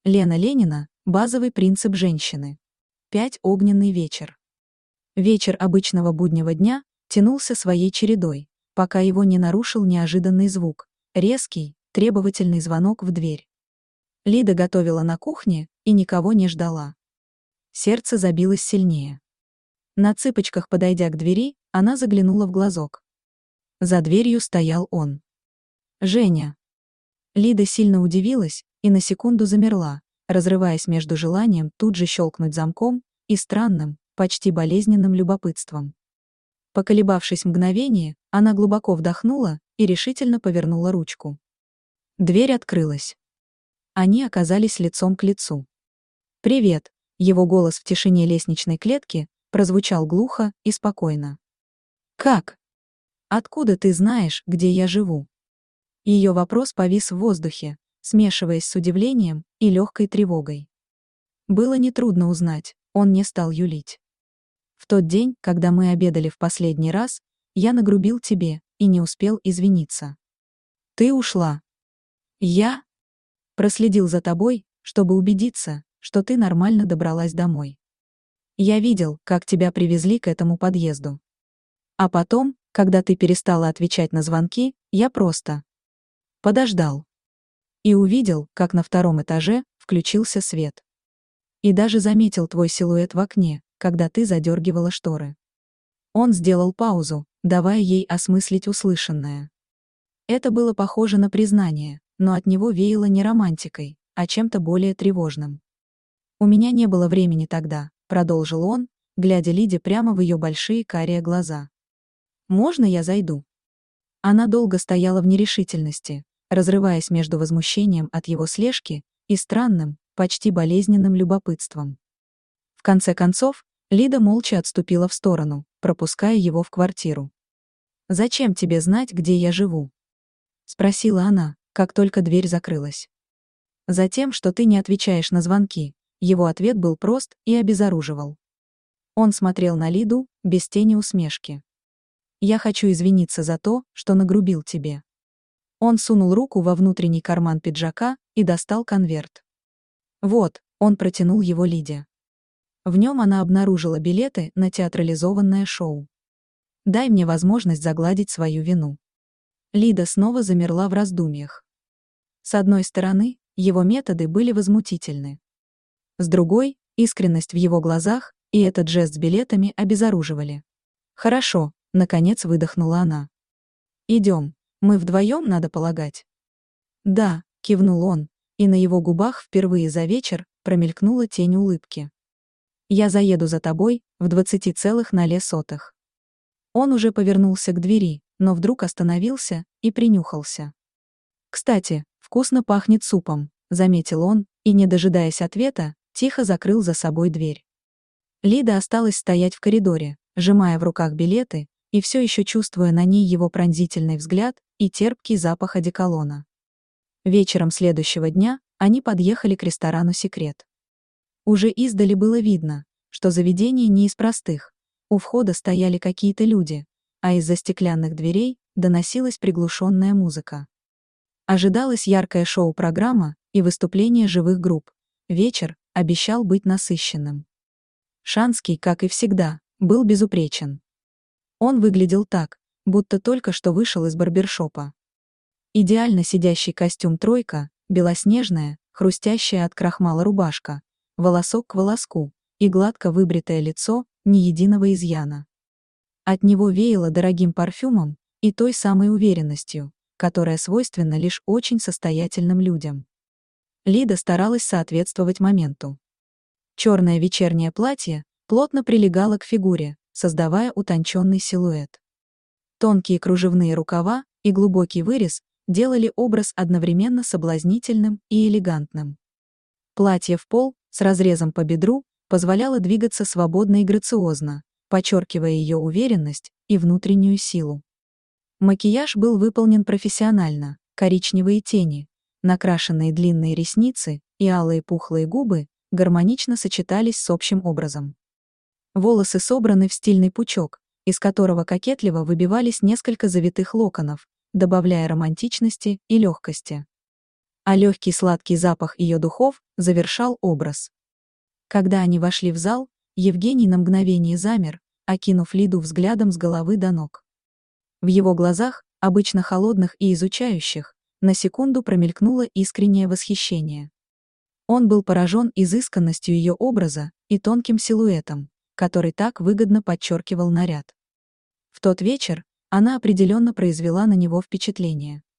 Лена Ленина – базовый принцип женщины. 5. Огненный вечер. Вечер обычного буднего дня тянулся своей чередой, пока его не нарушил неожиданный звук, резкий, требовательный звонок в дверь. Лида готовила на кухне и никого не ждала. Сердце забилось сильнее. На цыпочках подойдя к двери, она заглянула в глазок. За дверью стоял он. Женя. Лида сильно удивилась и на секунду замерла, разрываясь между желанием тут же щелкнуть замком и странным, почти болезненным любопытством. Поколебавшись мгновение, она глубоко вдохнула и решительно повернула ручку. Дверь открылась. Они оказались лицом к лицу. «Привет», — его голос в тишине лестничной клетки прозвучал глухо и спокойно. «Как? Откуда ты знаешь, где я живу?» Ее вопрос повис в воздухе, смешиваясь с удивлением и легкой тревогой. Было нетрудно узнать, он не стал юлить. «В тот день, когда мы обедали в последний раз, я нагрубил тебе и не успел извиниться. Ты ушла. Я проследил за тобой, чтобы убедиться, что ты нормально добралась домой. Я видел, как тебя привезли к этому подъезду. А потом, когда ты перестала отвечать на звонки, я просто подождал. И увидел, как на втором этаже включился свет. И даже заметил твой силуэт в окне, когда ты задергивала шторы». Он сделал паузу, давая ей осмыслить услышанное. Это было похоже на признание, но от него веяло не романтикой, а чем-то более тревожным. «У меня не было времени тогда», — продолжил он, глядя Лиде прямо в ее большие карие глаза. «Можно я зайду?» Она долго стояла в нерешительности, разрываясь между возмущением от его слежки и странным, почти болезненным любопытством. В конце концов, Лида молча отступила в сторону, пропуская его в квартиру. «Зачем тебе знать, где я живу?» — спросила она, как только дверь закрылась. «Затем, что ты не отвечаешь на звонки», его ответ был прост и обезоруживал. Он смотрел на Лиду, без тени усмешки. «Я хочу извиниться за то, что нагрубил тебе». Он сунул руку во внутренний карман пиджака и достал конверт. Вот, он протянул его Лиде. В нем она обнаружила билеты на театрализованное шоу. «Дай мне возможность загладить свою вину». Лида снова замерла в раздумьях. С одной стороны, его методы были возмутительны. С другой, искренность в его глазах и этот жест с билетами обезоруживали. «Хорошо», — наконец выдохнула она. «Идем, мы вдвоем, надо полагать». «Да», — кивнул он, и на его губах впервые за вечер промелькнула тень улыбки. «Я заеду за тобой в 20,0. Он уже повернулся к двери, но вдруг остановился и принюхался. «Кстати, вкусно пахнет супом», — заметил он, и, не дожидаясь ответа, тихо закрыл за собой дверь. Лида осталась стоять в коридоре, сжимая в руках билеты и все еще чувствуя на ней его пронзительный взгляд и терпкий запах одеколона. Вечером следующего дня они подъехали к ресторану «Секрет». Уже издали было видно, что заведение не из простых. У входа стояли какие-то люди, а из-за стеклянных дверей доносилась приглушенная музыка. Ожидалась яркая шоу-программа и выступление живых групп. Вечер обещал быть насыщенным. Шанский, как и всегда, был безупречен. Он выглядел так, будто только что вышел из барбершопа. Идеально сидящий костюм «тройка», белоснежная, хрустящая от крахмала рубашка, волосок к волоску и гладко выбритое лицо, ни единого изъяна. От него веяло дорогим парфюмом и той самой уверенностью, которая свойственна лишь очень состоятельным людям. Лида старалась соответствовать моменту. Черное вечернее платье плотно прилегало к фигуре, создавая утонченный силуэт. Тонкие кружевные рукава и глубокий вырез делали образ одновременно соблазнительным и элегантным. Платье в пол, с разрезом по бедру, позволяло двигаться свободно и грациозно, подчеркивая ее уверенность и внутреннюю силу. Макияж был выполнен профессионально, коричневые тени, накрашенные длинные ресницы и алые пухлые губы гармонично сочетались с общим образом. Волосы собраны в стильный пучок, из которого кокетливо выбивались несколько завитых локонов, добавляя романтичности и легкости. а легкий сладкий запах ее духов завершал образ. Когда они вошли в зал, Евгений на мгновение замер, окинув Лиду взглядом с головы до ног. В его глазах, обычно холодных и изучающих, на секунду промелькнуло искреннее восхищение. Он был поражен изысканностью ее образа и тонким силуэтом, который так выгодно подчеркивал наряд. В тот вечер она определенно произвела на него впечатление.